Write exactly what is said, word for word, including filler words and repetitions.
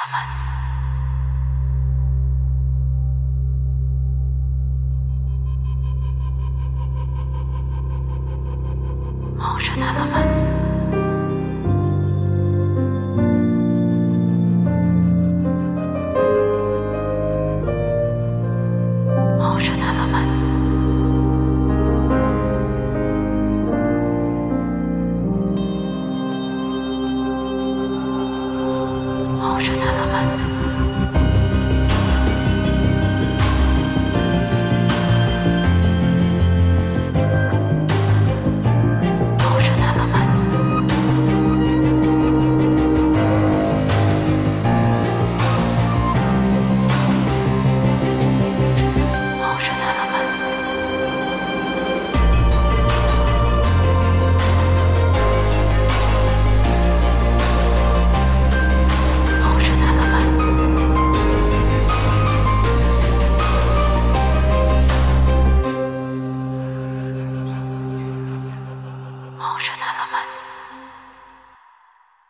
Elements. Motion elements. Motion elements. Motion elements. Motion elements. Motion elements. Motion elements. Motion elements.